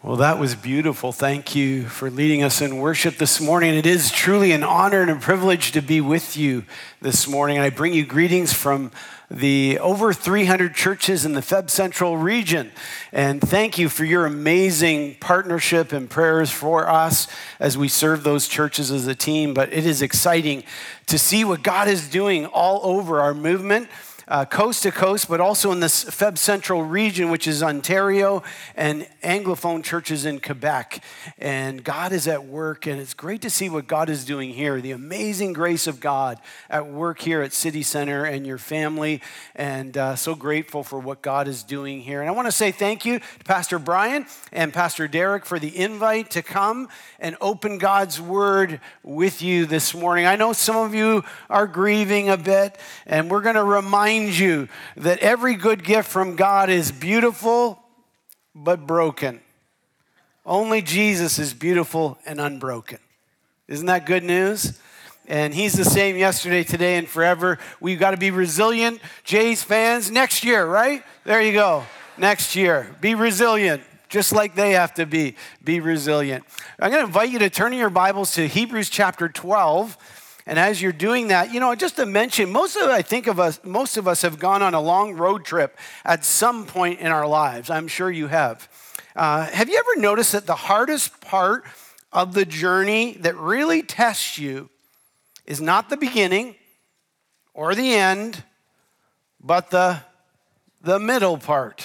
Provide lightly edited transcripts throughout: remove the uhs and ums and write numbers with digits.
Well, that was beautiful. Thank you for leading us in worship this morning. It is truly an honor and a privilege to be with you this morning. I bring you greetings from the over 300 churches in the Feb Central region. And thank you for your amazing partnership and prayers for us as we serve those churches as a team. But it is exciting to see what God is doing all over our movement. Coast to coast, but also in this Feb Central region, which is Ontario and Anglophone churches in Quebec. And God is at work, and it's great to see what God is doing here, the amazing grace of God at work here at City Center and your family, and so grateful for what God is doing here. And I want to say thank you to Pastor Brian and Pastor Derek for the invite to come and open God's Word with you this morning. I know some of you are grieving a bit, and we're going to remind you that every good gift from God is beautiful but broken. Only Jesus is beautiful and unbroken. Isn't that good news? And he's the same yesterday, today, and forever. We've got to be resilient. Jays fans, next year, right? There you go. Next year. Be resilient, just like they have to be. Be resilient. I'm going to invite you to turn in your Bibles to Hebrews chapter 12. And as you're doing that, just to mention, most of us have gone on a long road trip at some point in our lives. I'm sure you have. Have you ever noticed that the hardest part of the journey that really tests you is not the beginning or the end, but the middle part?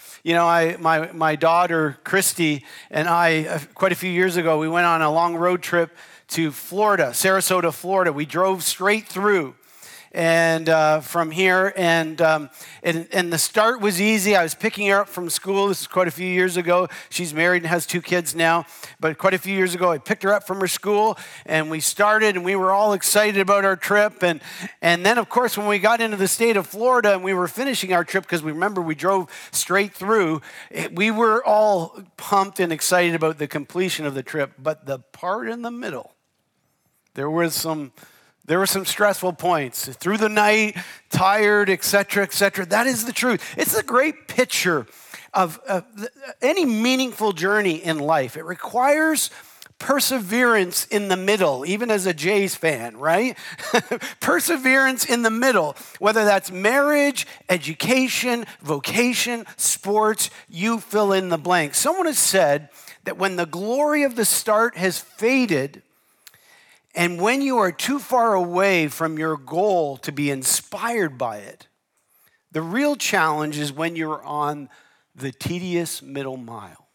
My daughter, Christy, and I, quite a few years ago, we went on a long road trip to Florida, Sarasota, Florida. We drove straight through and from here, and the start was easy. I was picking her up from school. This is quite a few years ago. She's married and has 2 kids now, but quite a few years ago, I picked her up from her school, and we started, and we were all excited about our trip, and then, of course, when we got into the state of Florida, and we were finishing our trip, because we drove straight through, we were all pumped and excited about the completion of the trip, but the part in the middle, there were some stressful points. Through the night, tired, et cetera, et cetera. That is the truth. It's a great picture of any meaningful journey in life. It requires perseverance in the middle, even as a Jays fan, right? Perseverance in the middle, whether that's marriage, education, vocation, sports, you fill in the blank. Someone has said that when the glory of the start has faded, and when you are too far away from your goal to be inspired by it, the real challenge is when you're on the tedious middle mile.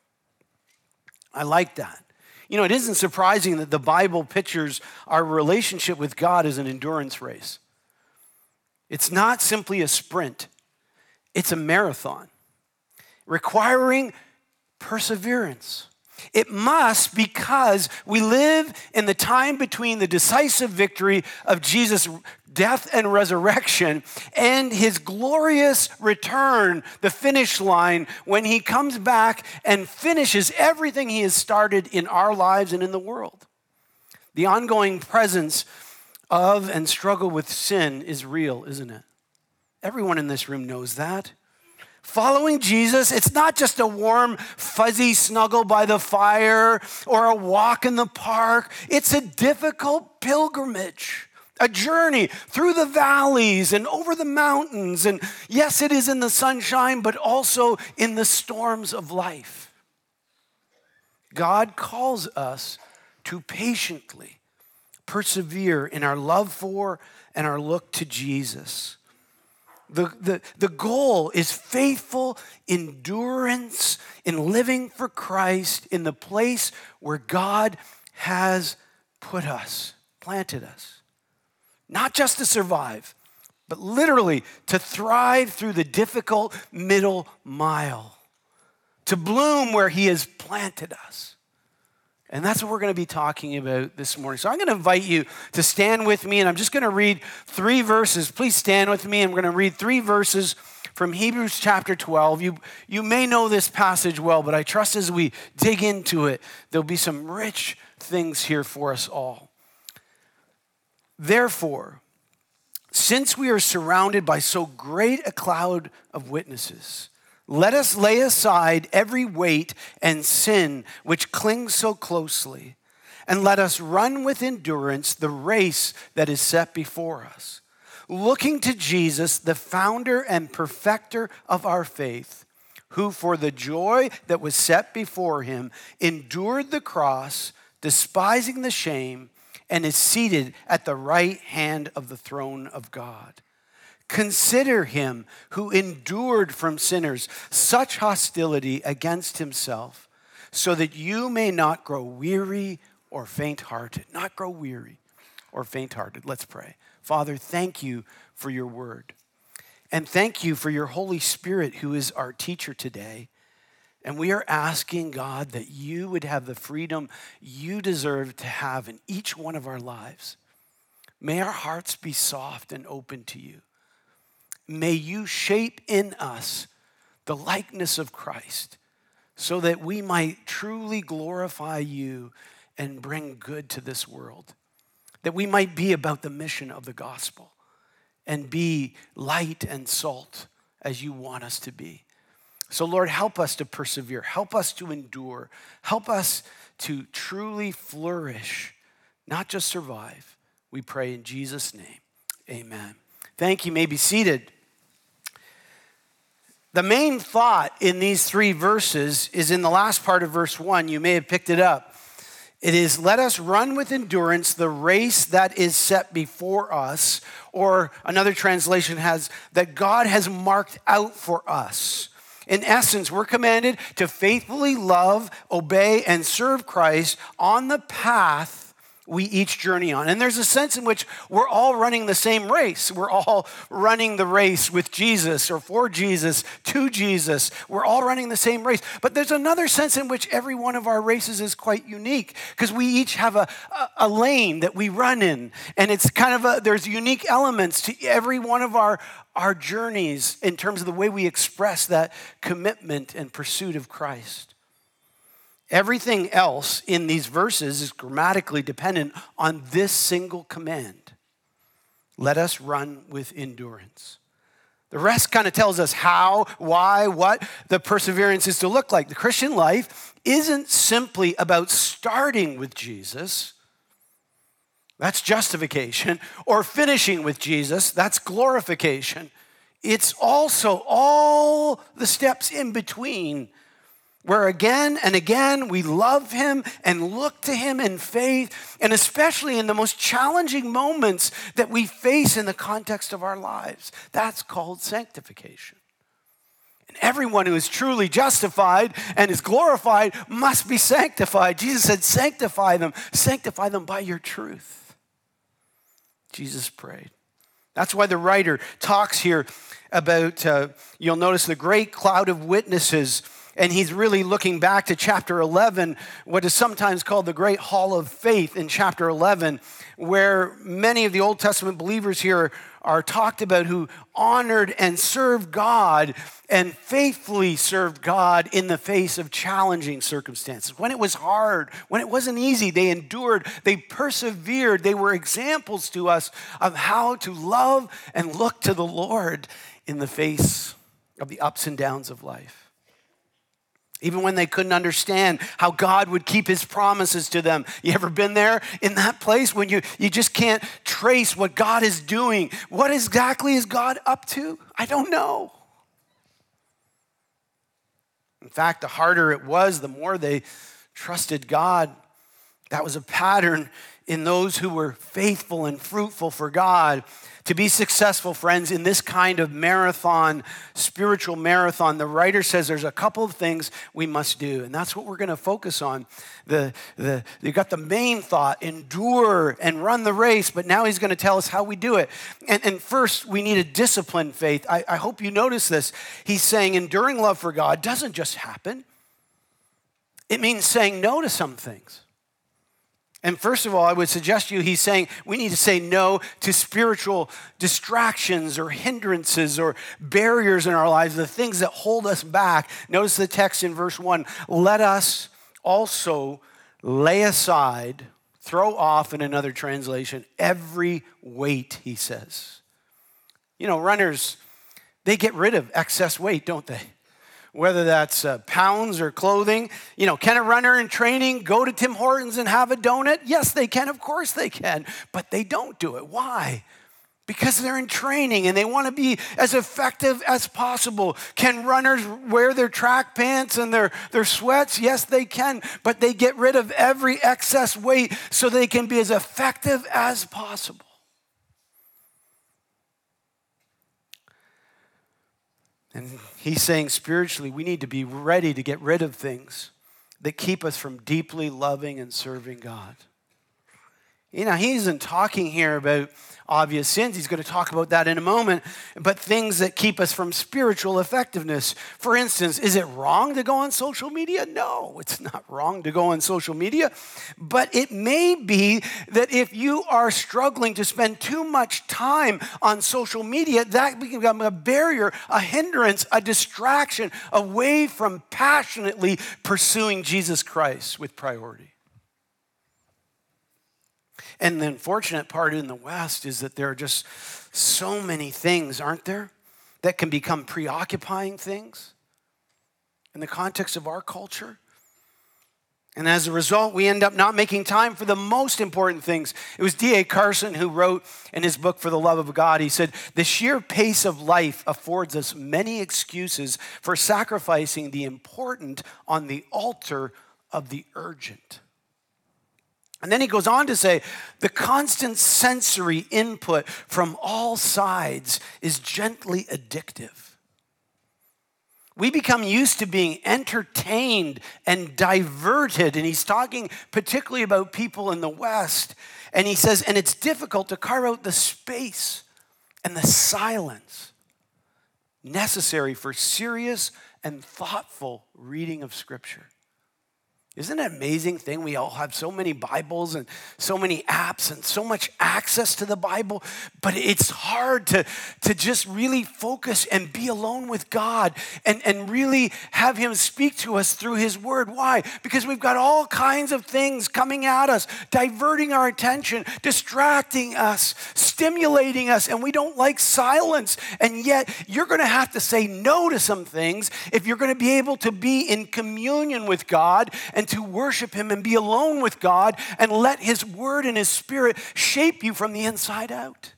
I like that. It isn't surprising that the Bible pictures our relationship with God as an endurance race. It's not simply a sprint. It's a marathon, requiring perseverance. It must, because we live in the time between the decisive victory of Jesus' death and resurrection and his glorious return, the finish line, when he comes back and finishes everything he has started in our lives and in the world. The ongoing presence of and struggle with sin is real, isn't it? Everyone in this room knows that. Following Jesus, it's not just a warm, fuzzy snuggle by the fire or a walk in the park. It's a difficult pilgrimage, a journey through the valleys and over the mountains. And yes, it is in the sunshine, but also in the storms of life. God calls us to patiently persevere in our love for and our look to Jesus. The goal is faithful endurance in living for Christ in the place where God has put us, planted us. Not just to survive, but literally to thrive through the difficult middle mile, to bloom where he has planted us. And that's what we're going to be talking about this morning. So I'm going to invite you to stand with me, and I'm just going to read 3 verses. Please stand with me, and we're going to read 3 verses from Hebrews chapter 12. You may know this passage well, but I trust as we dig into it, there'll be some rich things here for us all. Therefore, since we are surrounded by so great a cloud of witnesses, Let us lay aside every weight and sin which clings so closely, and let us run with endurance the race that is set before us, looking to Jesus, the founder and perfecter of our faith, who for the joy that was set before him endured the cross, despising the shame, and is seated at the right hand of the throne of God. Consider him who endured from sinners such hostility against himself, so that you may not grow weary or faint-hearted. Not grow weary or faint-hearted. Let's pray. Father, thank you for your word. And thank you for your Holy Spirit, who is our teacher today. And we are asking, God, that you would have the freedom you deserve to have in each one of our lives. May our hearts be soft and open to you. May you shape in us the likeness of Christ so that we might truly glorify you and bring good to this world. That we might be about the mission of the gospel and be light and salt as you want us to be. So Lord, help us to persevere. Help us to endure. Help us to truly flourish, not just survive. We pray in Jesus' name. Amen. Thank you. You may be seated. The main thought in these three verses is in the last part of verse 1. You may have picked it up. It is, let us run with endurance the race that is set before us, or another translation has, that God has marked out for us. In essence, we're commanded to faithfully love, obey, and serve Christ on the path we each journey on. And there's a sense in which we're all running the same race. We're all running the race with Jesus or for Jesus, to Jesus. We're all running the same race. But there's another sense in which every one of our races is quite unique because we each have a lane that we run in. And it's kind of there's unique elements to every one of our journeys in terms of the way we express that commitment and pursuit of Christ. Everything else in these verses is grammatically dependent on this single command. Let us run with endurance. The rest kind of tells us how, why, what the perseverance is to look like. The Christian life isn't simply about starting with Jesus. That's justification. Or finishing with Jesus. That's glorification. It's also all the steps in between where again and again we love him and look to him in faith, and especially in the most challenging moments that we face in the context of our lives. That's called sanctification. And everyone who is truly justified and is glorified must be sanctified. Jesus said, sanctify them by your truth. Jesus prayed. That's why the writer talks here about, you'll notice the great cloud of witnesses. And he's really looking back to chapter 11, what is sometimes called the Great Hall of Faith in chapter 11, where many of the Old Testament believers here are talked about who honored and served God and faithfully served God in the face of challenging circumstances. When it was hard, when it wasn't easy, they endured, they persevered. They were examples to us of how to love and look to the Lord in the face of the ups and downs of life. Even when they couldn't understand how God would keep his promises to them. You ever been there in that place when you just can't trace what God is doing? What exactly is God up to? I don't know. In fact, the harder it was, the more they trusted God. That was a pattern in those who were faithful and fruitful for God. To be successful, friends, in this kind of marathon, spiritual marathon, the writer says there's a couple of things we must do, and that's what we're going to focus on. You got the main thought, endure and run the race, but now he's going to tell us how we do it. And first, we need a disciplined faith. I hope you notice this. He's saying enduring love for God doesn't just happen. It means saying no to some things. And first of all, I would suggest to you, he's saying we need to say no to spiritual distractions or hindrances or barriers in our lives, the things that hold us back. Notice the text in verse 1. Let us also lay aside, throw off in another translation, every weight, he says. You know, runners, they get rid of excess weight, don't they? whether that's pounds or clothing. Can a runner in training go to Tim Hortons and have a donut? Yes, they can. Of course they can. But they don't do it. Why? Because they're in training and they want to be as effective as possible. Can runners wear their track pants and their sweats? Yes, they can. But they get rid of every excess weight so they can be as effective as possible. And he's saying spiritually, we need to be ready to get rid of things that keep us from deeply loving and serving God. He isn't talking here about obvious sins. He's going to talk about that in a moment. But things that keep us from spiritual effectiveness. For instance, is it wrong to go on social media? No, it's not wrong to go on social media. But it may be that if you are struggling to spend too much time on social media, that can become a barrier, a hindrance, a distraction away from passionately pursuing Jesus Christ with priority. And the unfortunate part in the West is that there are just so many things, aren't there, that can become preoccupying things in the context of our culture. And as a result, we end up not making time for the most important things. It was D.A. Carson who wrote in his book, For the Love of God, he said, the sheer pace of life affords us many excuses for sacrificing the important on the altar of the urgent. And then he goes on to say, the constant sensory input from all sides is gently addictive. We become used to being entertained and diverted. And he's talking particularly about people in the West. And he says, and it's difficult to carve out the space and the silence necessary for serious and thoughtful reading of Scripture. Isn't it an amazing thing? We all have so many Bibles and so many apps and so much access to the Bible, but it's hard to just really focus and be alone with God and really have Him speak to us through His Word. Why? Because we've got all kinds of things coming at us, diverting our attention, distracting us, stimulating us, and we don't like silence. And yet, you're going to have to say no to some things if you're going to be able to be in communion with God and to worship Him and be alone with God and let His Word and His Spirit shape you from the inside out.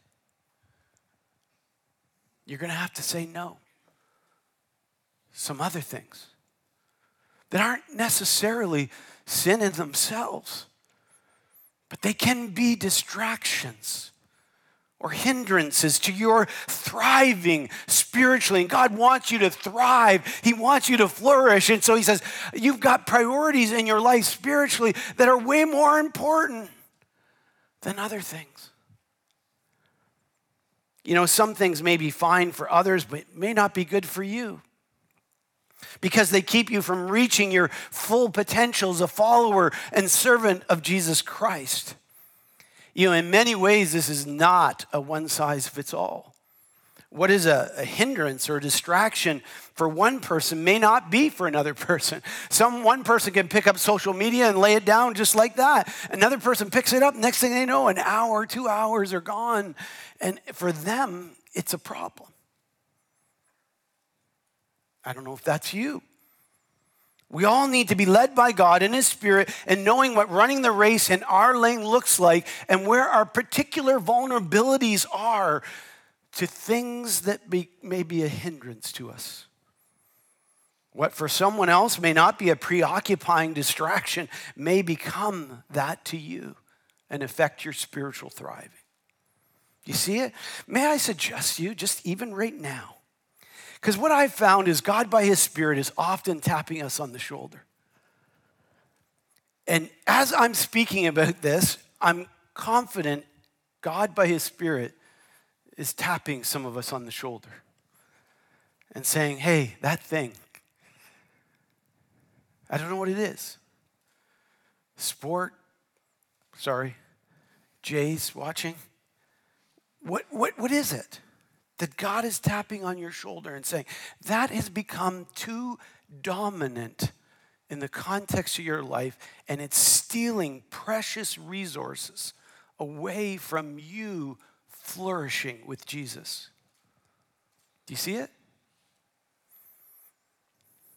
You're going to have to say no. Some other things that aren't necessarily sin in themselves, but they can be distractions or hindrances to your thriving spiritually. And God wants you to thrive. He wants you to flourish. And so He says, you've got priorities in your life spiritually that are way more important than other things. Some things may be fine for others, but may not be good for you, because they keep you from reaching your full potential as a follower and servant of Jesus Christ. In many ways, this is not a one-size-fits-all. What is a hindrance or a distraction for one person may not be for another person. One person can pick up social media and lay it down just like that. Another person picks it up. Next thing they know, an hour, 2 hours are gone. And for them, it's a problem. I don't know if that's you. We all need to be led by God in His Spirit and knowing what running the race in our lane looks like and where our particular vulnerabilities are to things that may be a hindrance to us. What for someone else may not be a preoccupying distraction may become that to you and affect your spiritual thriving. You see it? May I suggest to you, just even right now, because what I've found is God by His Spirit is often tapping us on the shoulder. And as I'm speaking about this, I'm confident God by His Spirit is tapping some of us on the shoulder and saying, hey, that thing, I don't know what it is. Jay's watching. What is it that God is tapping on your shoulder and saying, that has become too dominant in the context of your life, and it's stealing precious resources away from you flourishing with Jesus? Do you see it?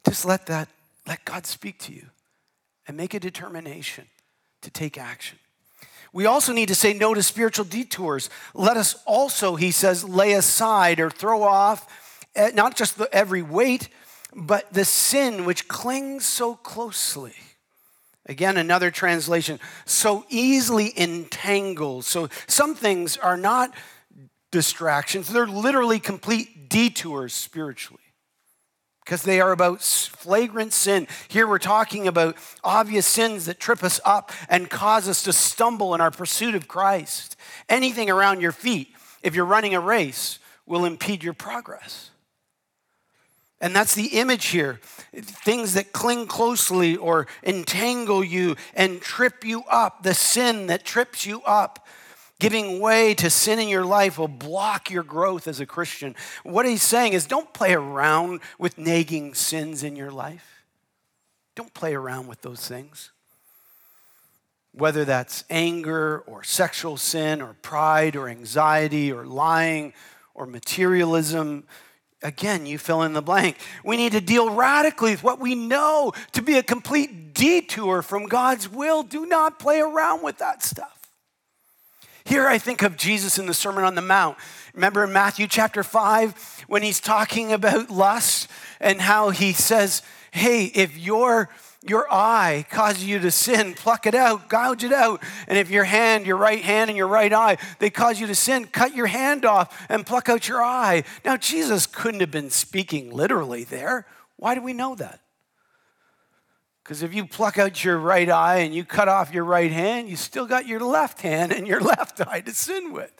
just let God speak to you and make a determination to take action. We also need to say no to spiritual detours. Let us also, he says, lay aside or throw off not just every weight, but the sin which clings so closely. Again, another translation, so easily entangled. So some things are not distractions. They're literally complete detours spiritually because they are about flagrant sin. Here we're talking about obvious sins that trip us up and cause us to stumble in our pursuit of Christ. Anything around your feet, if you're running a race, will impede your progress. And that's the image here. Things that cling closely or entangle you and trip you up. The sin that trips you up. Giving way to sin in your life will block your growth as a Christian. What he's saying is don't play around with nagging sins in your life. Don't play around with those things. Whether that's anger or sexual sin or pride or anxiety or lying or materialism. Again, you fill in the blank. We need to deal radically with what we know to be a complete detour from God's will. Do not play around with that stuff. Here I think of Jesus in the Sermon on the Mount. Remember in Matthew chapter 5 when he's talking about lust and how he says, hey, if your eye causes you to sin, pluck it out, gouge it out. And if your right hand and your right eye, they cause you to sin, cut your hand off and pluck out your eye. Now, Jesus couldn't have been speaking literally there. Why do we know that? Because if you pluck out your right eye and you cut off your right hand, you still got your left hand and your left eye to sin with.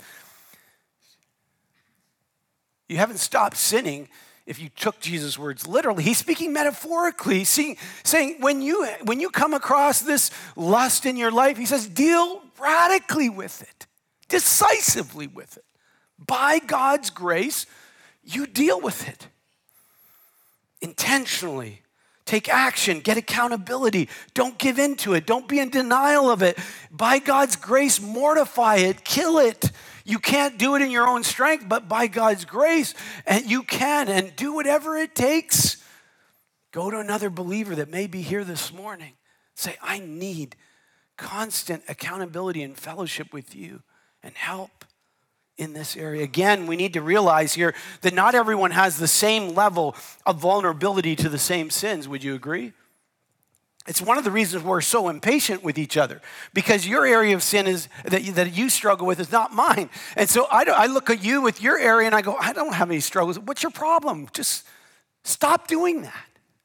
You haven't stopped sinning if you took Jesus' words literally. He's speaking metaphorically, saying when you come across this lust in your life, he says, deal radically with it, decisively with it. By God's grace, you deal with it intentionally. Take action, get accountability. Don't give in to it. Don't be in denial of it. By God's grace, mortify it, kill it. You can't do it in your own strength, but by God's grace, and you can, and do whatever it takes. Go to another believer that may be here this morning. Say, I need constant accountability and fellowship with you and help in this area. Again, we need to realize here that not everyone has the same level of vulnerability to the same sins. Would you agree? It's one of the reasons we're so impatient with each other, because your area of sin is that you struggle with is not mine. And so I look at you with your area and I go, I don't have any struggles. What's your problem? Just stop doing that.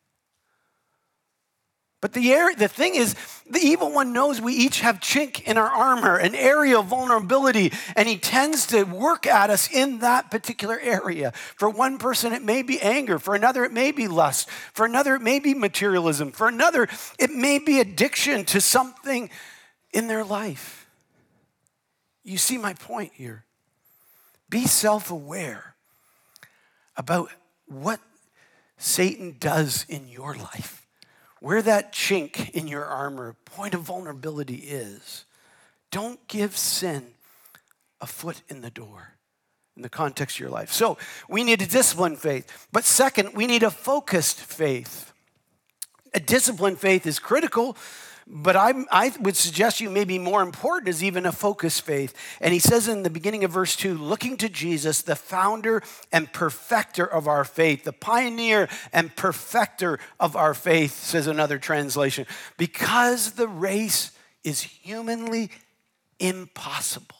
But the thing is, the evil one knows we each have chink in our armor, an area of vulnerability, and he tends to work at us in that particular area. For one person, it may be anger. For another, it may be lust. For another, it may be materialism. For another, it may be addiction to something in their life. You see my point here. Be self-aware about what Satan does in your life. Where that chink in your armor, point of vulnerability is. Don't give sin a foot in the door in the context of your life. So we need a disciplined faith. But second, we need a focused faith. A disciplined faith is critical, but I would suggest you maybe more important is even a focused faith. And he says in the beginning of verse 2, looking to Jesus, the founder and perfecter of our faith, the pioneer and perfecter of our faith, says another translation, because the race is humanly impossible.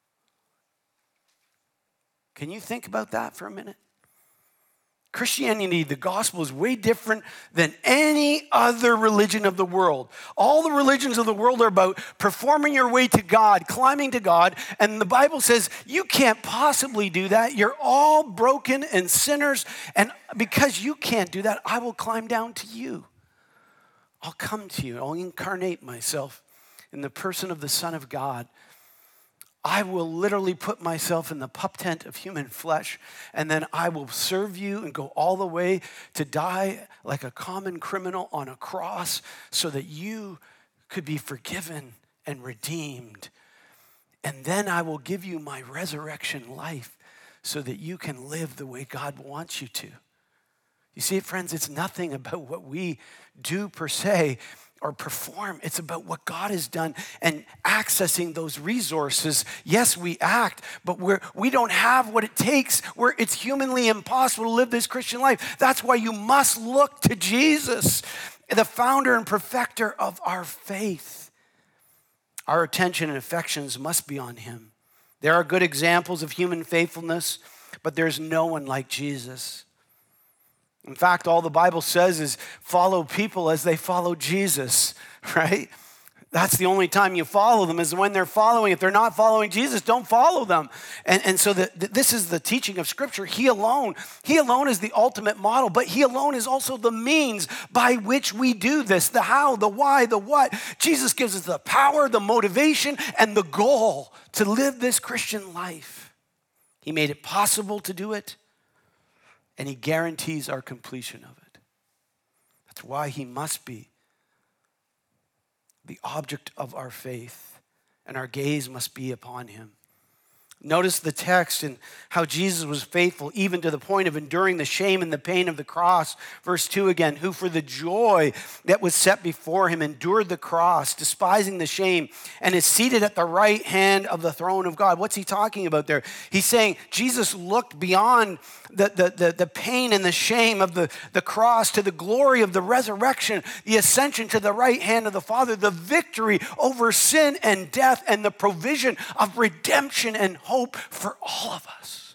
Can you think about that for a minute? Christianity, the gospel, is way different than any other religion of the world. All the religions of the world are about performing your way to God, climbing to God, and the Bible says you can't possibly do that. You're all broken and sinners, and because you can't do that, I will climb down to you. I'll come to you. I'll incarnate myself in the person of the Son of God. I will literally put myself in the pup tent of human flesh, and then I will serve you and go all the way to die like a common criminal on a cross so that you could be forgiven and redeemed. And then I will give you my resurrection life so that you can live the way God wants you to. You see, friends, it's nothing about what we do per se or perform. It's about what God has done and accessing those resources. Yes, we act, but we don't have what it takes. It's humanly impossible to live this Christian life. That's why you must look to Jesus, the founder and perfecter of our faith. Our attention and affections must be on him. There are good examples of human faithfulness, but there's no one like Jesus. In fact, all the Bible says is follow people as they follow Jesus, right? That's the only time you follow them is when they're following. If they're not following Jesus, don't follow them. And so this is the teaching of Scripture. He alone is the ultimate model, but he alone is also the means by which we do this, the how, the why, the what. Jesus gives us the power, the motivation, and the goal to live this Christian life. He made it possible to do it, and he guarantees our completion of it. That's why he must be the object of our faith, and our gaze must be upon him. Notice the text and how Jesus was faithful even to the point of enduring the shame and the pain of the cross. Verse 2 again, who for the joy that was set before him endured the cross, despising the shame, and is seated at the right hand of the throne of God. What's he talking about there? He's saying Jesus looked beyond the pain and the shame of the cross to the glory of the resurrection, the ascension to the right hand of the Father, the victory over sin and death, and the provision of redemption and hope for all of us.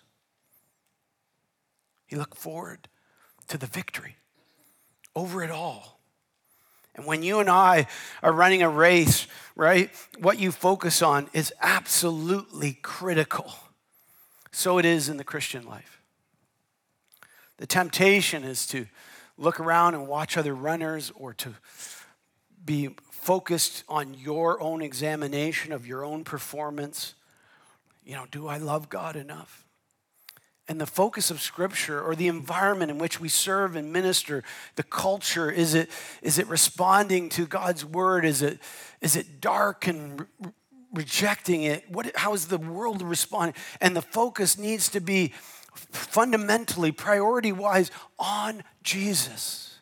He looked forward to the victory over it all. And when you and I are running a race, right, what you focus on is absolutely critical. So it is in the Christian life. The temptation is to look around and watch other runners, or to be focused on your own examination of your own performance. Do I love God enough? And the focus of Scripture, or the environment in which we serve and minister, the culture, is it responding to God's word? Is it dark and rejecting it? How is the world responding? And the focus needs to be fundamentally, priority-wise, on Jesus.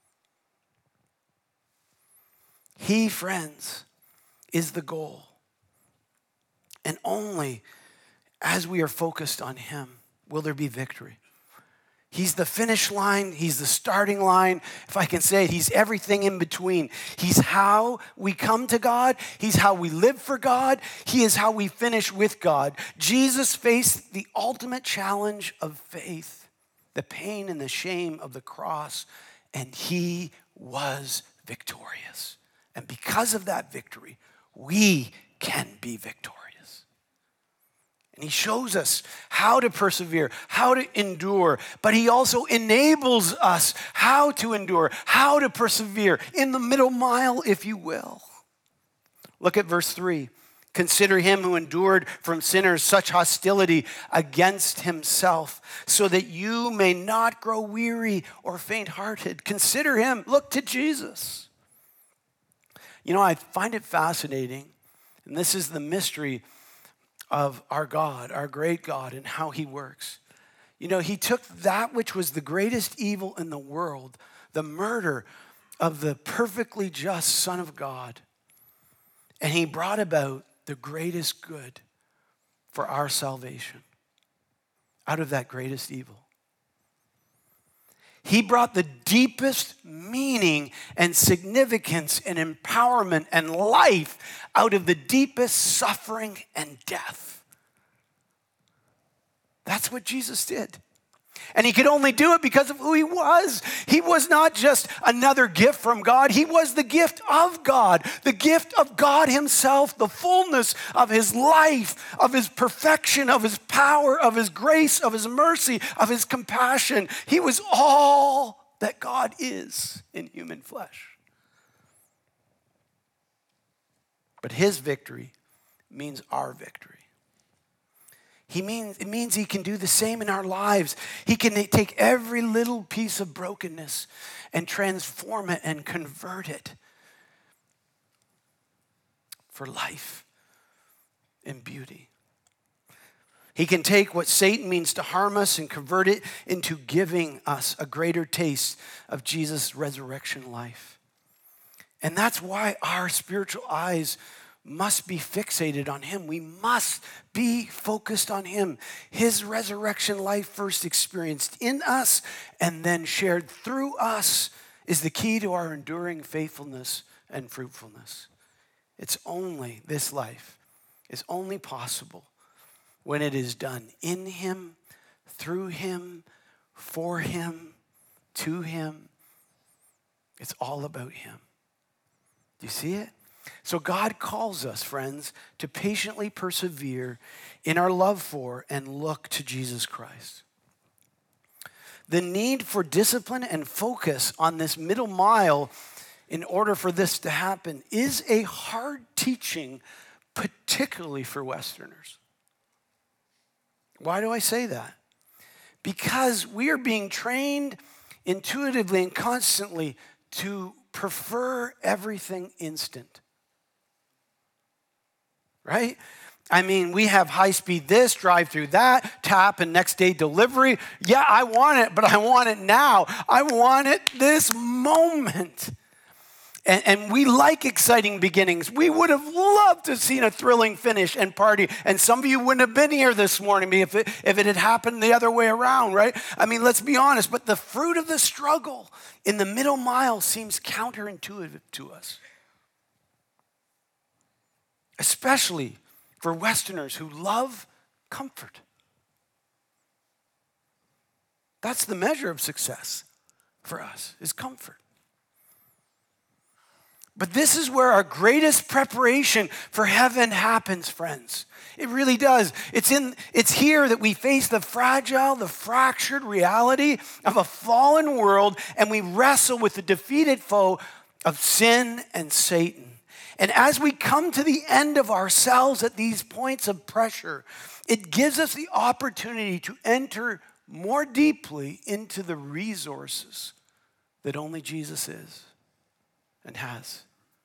He, friends, is the goal. And only as we are focused on him will there be victory. He's the finish line. He's the starting line. If I can say it, he's everything in between. He's how we come to God. He's how we live for God. He is how we finish with God. Jesus faced the ultimate challenge of faith, the pain and the shame of the cross, and he was victorious. And because of that victory, we can be victorious. And he shows us how to persevere, how to endure, but he also enables us how to endure, how to persevere in the middle mile, if you will. Look at verse 3. Consider him who endured from sinners such hostility against himself, so that you may not grow weary or faint-hearted. Consider him. Look to Jesus. I find it fascinating, and this is the mystery of our God, our great God, and how he works. He took that which was the greatest evil in the world, the murder of the perfectly just Son of God, and he brought about the greatest good for our salvation out of that greatest evil. He brought the deepest meaning and significance and empowerment and life out of the deepest suffering and death. That's what Jesus did. And he could only do it because of who he was. He was not just another gift from God. He was the gift of God, the gift of God himself, the fullness of his life, of his perfection, of his power, of his grace, of his mercy, of his compassion. He was all that God is in human flesh. But his victory means our victory. It means he can do the same in our lives. He can take every little piece of brokenness and transform it and convert it for life and beauty. He can take what Satan means to harm us and convert it into giving us a greater taste of Jesus' resurrection life. And that's why our spiritual eyes must be fixated on him. We must be focused on him. His resurrection life first experienced in us and then shared through us is the key to our enduring faithfulness and fruitfulness. It's only this life is only possible when it is done in him, through him, for him, to him. It's all about him. Do you see it? So God calls us, friends, to patiently persevere in our love for and look to Jesus Christ. The need for discipline and focus on this middle mile in order for this to happen is a hard teaching, particularly for Westerners. Why do I say that? Because we are being trained intuitively and constantly to prefer everything instant. Right? I mean, we have high speed this, drive through that, tap and next day delivery. Yeah, I want it, but I want it now. I want it this moment. And we like exciting beginnings. We would have loved to have seen a thrilling finish and party. And some of you wouldn't have been here this morning if it had happened the other way around, right? I mean, let's be honest. But the fruit of the struggle in the middle mile seems counterintuitive to us. Especially for Westerners who love comfort. That's the measure of success for us, is comfort. But this is where our greatest preparation for heaven happens, friends. It really does. It's here that we face the fragile, the fractured reality of a fallen world, and we wrestle with the defeated foe of sin and Satan. And as we come to the end of ourselves at these points of pressure, it gives us the opportunity to enter more deeply into the resources that only Jesus is and has.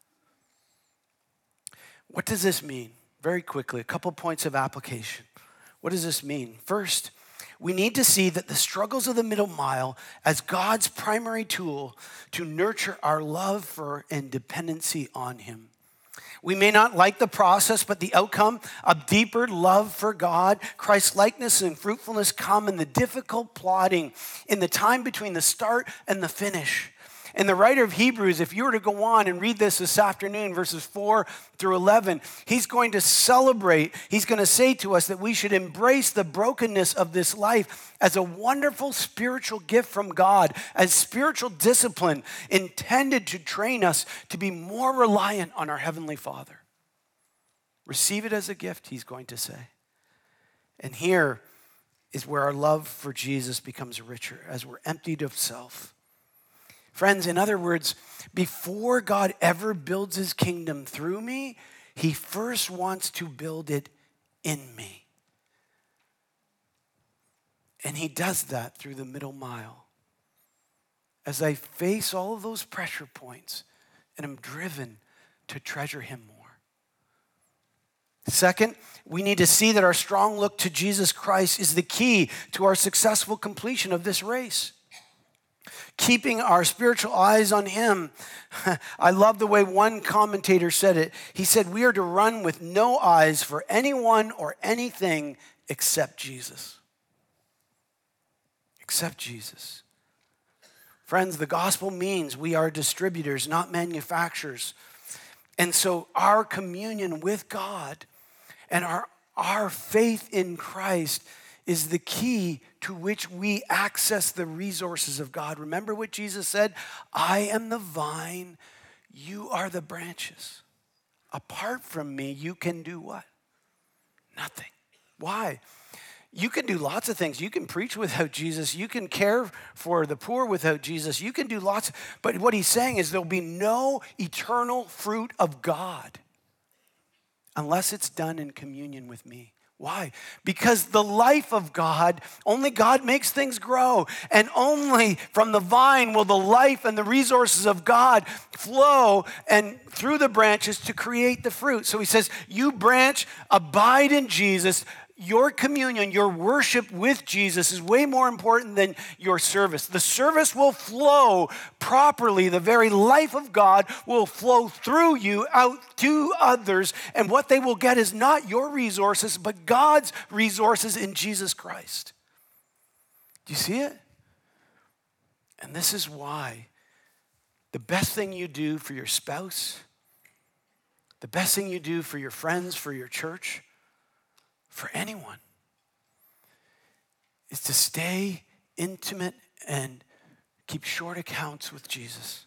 What does this mean? Very quickly, a couple points of application. What does this mean? First, we need to see that the struggles of the middle mile as God's primary tool to nurture our love for and dependency on him. We may not like the process, but the outcome of deeper love for God, Christ's likeness and fruitfulness come in the difficult plodding in the time between the start and the finish. And the writer of Hebrews, if you were to go on and read this afternoon, verses 4 through 11, he's going to celebrate, he's going to say to us that we should embrace the brokenness of this life as a wonderful spiritual gift from God, as spiritual discipline intended to train us to be more reliant on our Heavenly Father. Receive it as a gift, he's going to say. And here is where our love for Jesus becomes richer, as we're emptied of self. Friends, in other words, before God ever builds his kingdom through me, he first wants to build it in me. And he does that through the middle mile. As I face all of those pressure points and am driven to treasure him more. Second, we need to see that our strong look to Jesus Christ is the key to our successful completion of this race. Keeping our spiritual eyes on him. I love the way one commentator said it. He said, we are to run with no eyes for anyone or anything except Jesus. Except Jesus. Friends, the gospel means we are distributors, not manufacturers. And so our communion with God and our faith in Christ is the key to which we access the resources of God. Remember what Jesus said? I am the vine, you are the branches. Apart from me, you can do what? Nothing. Why? You can do lots of things. You can preach without Jesus. You can care for the poor without Jesus. You can do lots. But what he's saying is there'll be no eternal fruit of God unless it's done in communion with me. Why? Because the life of God, only God makes things grow. And only from the vine will the life and the resources of God flow and through the branches to create the fruit. So he says, you branch, abide in Jesus. your communion, your worship with Jesus is way more important than your service. The service will flow properly. The very life of God will flow through you out to others. And what they will get is not your resources, but God's resources in Jesus Christ. Do you see it? And this is why the best thing you do for your spouse, the best thing you do for your friends, for your church, for anyone, is to stay intimate and keep short accounts with Jesus.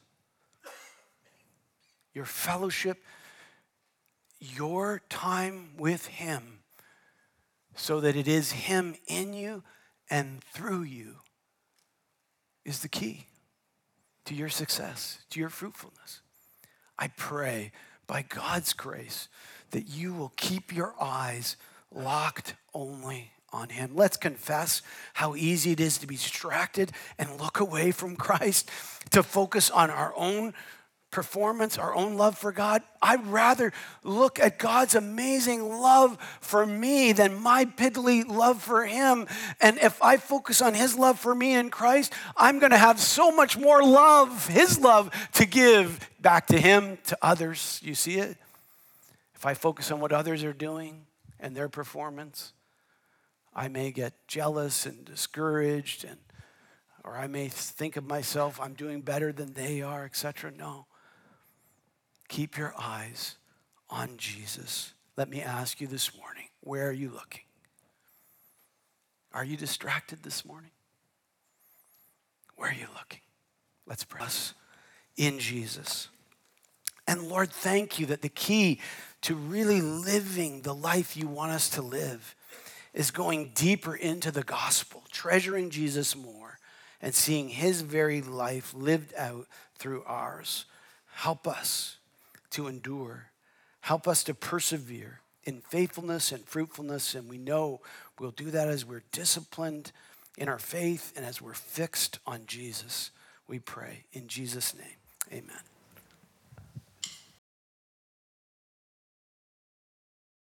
Your fellowship, your time with him, so that it is him in you and through you, is the key to your success, to your fruitfulness. I pray by God's grace that you will keep your eyes locked only on him. Let's confess how easy it is to be distracted and look away from Christ, to focus on our own performance, our own love for God. I'd rather look at God's amazing love for me than my piddly love for him. And if I focus on his love for me in Christ, I'm going to have so much more love, his love, to give back to him, to others. You see it? If I focus on what others are doing and their performance, I may get jealous and discouraged, or I may think of myself, I'm doing better than they are, etc. No. Keep your eyes on Jesus. Let me ask you this morning, where are you looking? Are you distracted this morning? Where are you looking? Let's pray. Us in Jesus. And Lord, thank you that the key to really living the life you want us to live is going deeper into the gospel, treasuring Jesus more, and seeing his very life lived out through ours. Help us to endure. Help us to persevere in faithfulness and fruitfulness, and we know we'll do that as we're disciplined in our faith and as we're fixed on Jesus. We pray in Jesus' name, amen.